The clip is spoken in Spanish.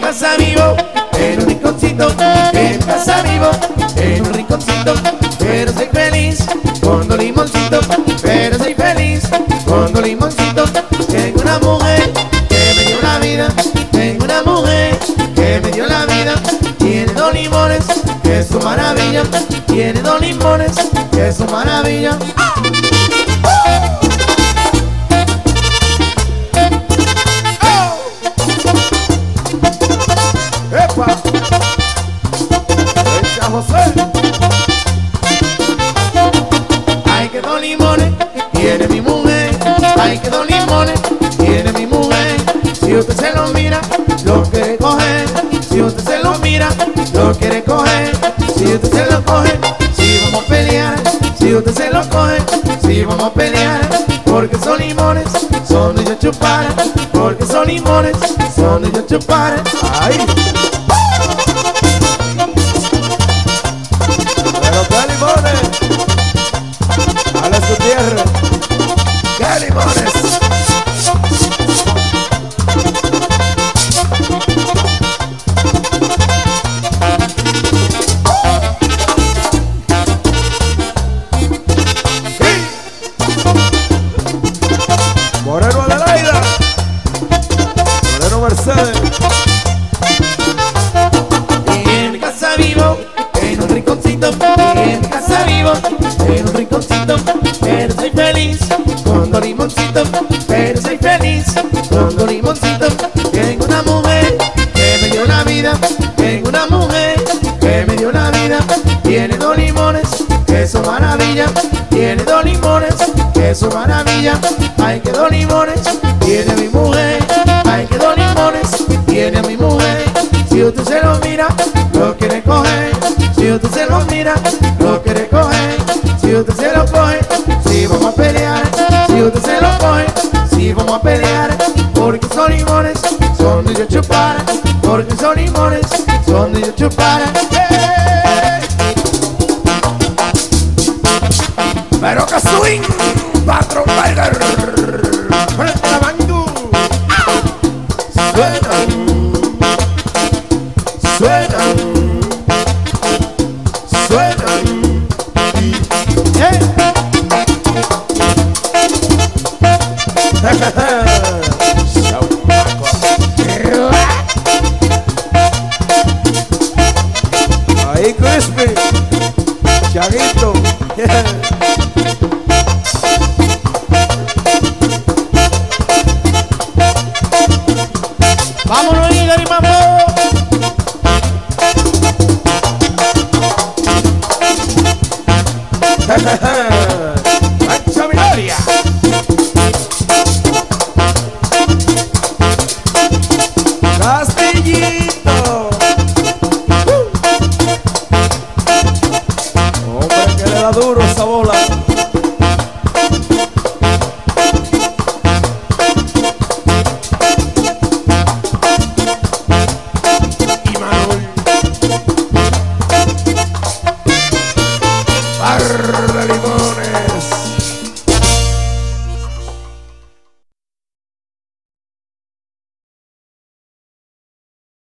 casa vivo en un rinconcito, en mi casa vivo en un rinconcito, pero soy feliz con dos limoncitos, pero soy feliz con dos limoncitos. Tengo una mujer que me dio la vida, tengo una mujer que me dio la vida. Tiene dos limones, que es su maravilla, tiene dos limones, que es su maravilla. ¡Epa! ¡Echa José! Ay, que dos limones tiene mi mujer, ay, que dos limones tiene mi mujer. Si usted se lo mira, lo quiere coger. Si usted se lo mira, lo quiere coger. Si usted se lo coge, si vamos a pelear. Si usted se lo coge, si vamos a pelear. Porque son limones, son de yo chupar. Porque son limones, son de yo chupar. ¡Ay! Pero qué limones, dale su tierra. ¡Qué limones! Moreno Adelaida, Moreno Mercedes. Y en mi casa vivo en un rinconcito, y en mi casa vivo en un rinconcito, pero soy feliz con dos limoncitos, pero soy feliz con dos limoncitos. Tengo una mujer que me dio la vida, tengo una mujer que me dio la vida. Tiene dos limones, que son maravilla, tiene dos limones, que son maravilla. Ay, que dos limones tiene mi mujer, ay, que dos limones tiene mi mujer. Si usted se lo mira, lo quiere coger. Si usted se lo mira, lo quiere coger. Si usted se lo coge, si vamos a pelear. Si usted se lo coge, si vamos a pelear. Porque son limones, son de yo chupar. Porque son limones, son de yo chupar. Pero que swing, patrón Tiger, frente a Bandú. Suenan, suenan, suenan. Ahí Crispy, Chaguito. ¡Vámonos, Igor y Mambo! ¡Mancha Viloria! ¡Castillito!